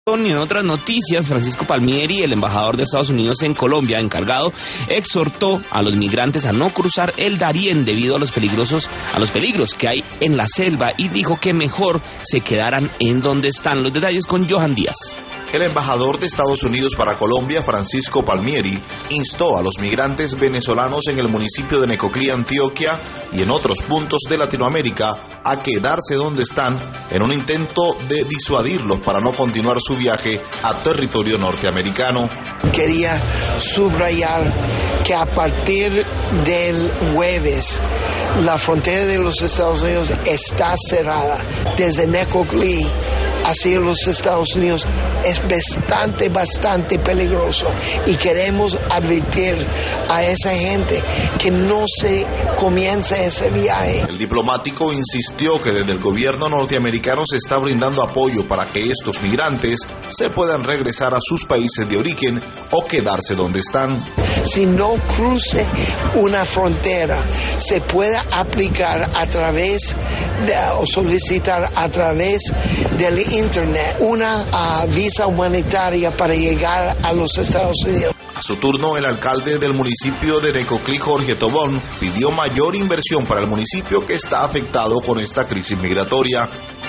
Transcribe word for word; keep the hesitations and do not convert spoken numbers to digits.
Y en otras noticias, Francisco Palmieri, el embajador de Estados Unidos en Colombia, encargado, exhortó a los migrantes a no cruzar el Darién debido a los peligrosos, a los peligros que hay en la selva, y dijo que mejor se quedaran en donde están. Los detalles con Johan Díaz. El embajador de Estados Unidos para Colombia, Francisco Palmieri, instó a los migrantes venezolanos en el municipio de Necoclí, Antioquia, y en otros puntos de Latinoamérica a quedarse donde están en un intento de disuadirlos para no continuar su viaje a territorio norteamericano. Quería subrayar que a partir del jueves la frontera de los Estados Unidos está cerrada desde Necoclí hacia los Estados Unidos. Es bastante, bastante peligroso y queremos advertir a esa gente que no se comience ese viaje. El diplomático insistió que desde el gobierno norteamericano se está brindando apoyo para que estos migrantes se puedan regresar a sus países de origen o quedarse donde están. Si no cruce una frontera, se puede aplicar a través de, o solicitar a través del internet una uh, visa humanitaria para llegar a los Estados Unidos. A su turno, el alcalde del municipio de Necoclí, Jorge Tobón, pidió mayor inversión para el municipio que está afectado con esta crisis migratoria.